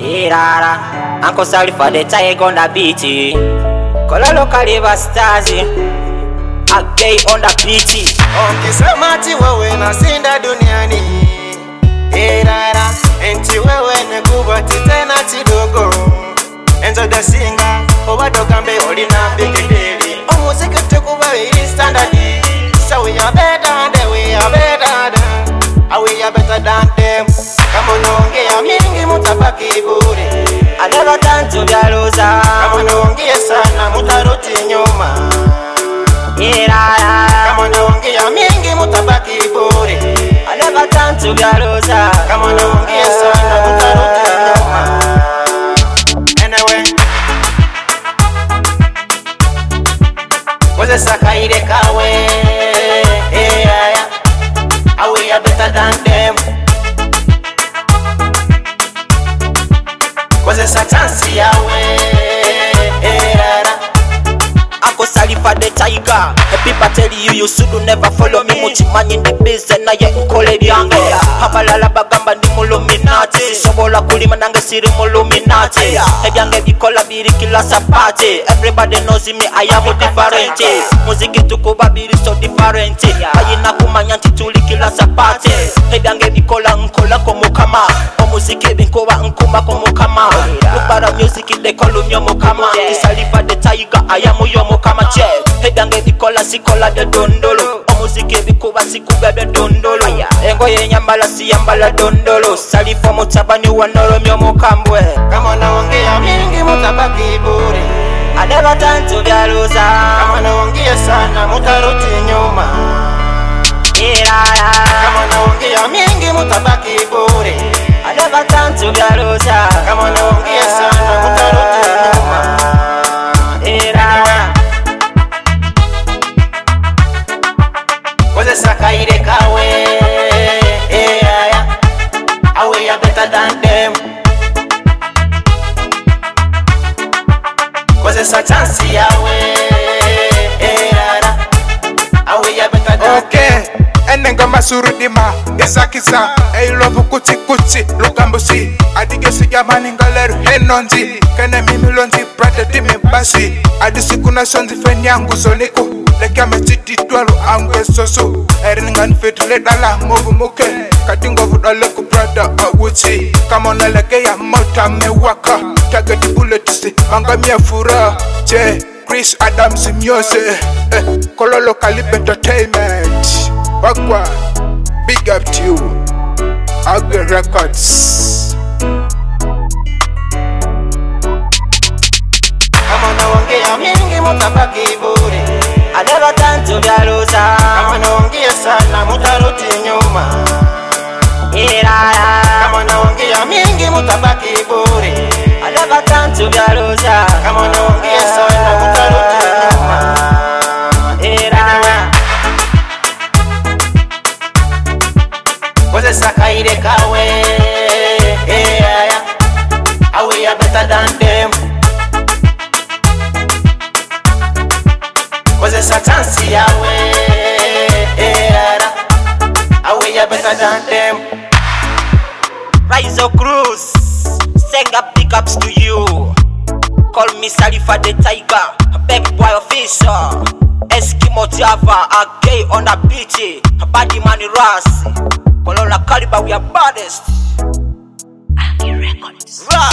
Irara, Uncle Sally for the tiger on the beat. Kololo Kaliva stars, a gay on the beat. Onkisamati wewe nasinda duniani. Irara, enti wewe nekubati tena tidogo. Enzo the singer, owadoka mbe olina big daily. Omuziki tukuba iri standard. So we are better than we are better than. We are better than them. Kama unaongea mingi mutabaki bure. I never turn to the loser. Kama unaongea sana mutarudi nyuma. Kama unaongea mingi mutabaki bure. I never turn to the loser. Kama unaongea sana mutarudi nyuma. Anyway, waze sakaire kawe. We are better than them. Cause it's a chance yawe. Uncle Sally for the tiger. The people tell you should never follow me. Muchimani in the business na ye nkole byange. Habalala bagamba ndi muluminati. Sobola kulima nange siri muluminati. Ebyange bikola biri kila sapati. Everybody knows me, I am different. Muziki tukuba biri so different. Bayina kumanya nti tuli kila sapati. Ebyange bikola nkola komukama. Omuziki binkoba nkuma komukama. Mubara music they call mukama. Sally for the tiger, I am mukama che. Ebyange bikola sikola de dondolo. Omuziki bikuba sikuba de dondolo. Engo ye nyambala si yambala dondolo. Sally for mutabani wanolo mukambwe. Kama unaongea mingi mutabaki bure. I never turn to the loser. Kama unaongea sana mutarudi nyuma. Kama unaongea mingi mutabaki bure. I never turn to the loser. Kama unaongea sana mutarudi nyuma. Waze sakaire kawe. We are better than them. Cause it's a chance yawe. We are better than them. Okay, enenga masurudima Isakisa, eilovu kuti kuti Lukambusi, adigesi jamani ngaleru henonzi Kene mimi lonzi prate dimi basi Adisikuna sonzi fenyangu soniku Leka mesiti tualu angwe sosu Eringan fitile dala movu muke Katingo vudale kuprada awuti Kama unaleke ya mota mewaka Target bulletisi, mangamia fura Che, Chris Adams music Kololo Kaliva Entertainment Wakwa, big up to you Agri Records. Kama unaongea mingi mutabaki bure. I never turn to the loser. Kama unaongea sana mutarudi nyuma. Kama unaongea mingi mutabaki bure. I never turn to the loser. Kama unaongea sana mutarudi nyuma. Waze sakaire kawe. We are better than them. Cause it's a chance yawe. We are better than them. Rise of Cruz, send up big ups to you. Call me Sally for the tiger, big boy official. Eskimo Java, a gay on the beach. Body money Ras, Kololo Kaliva, we are baddest. Records.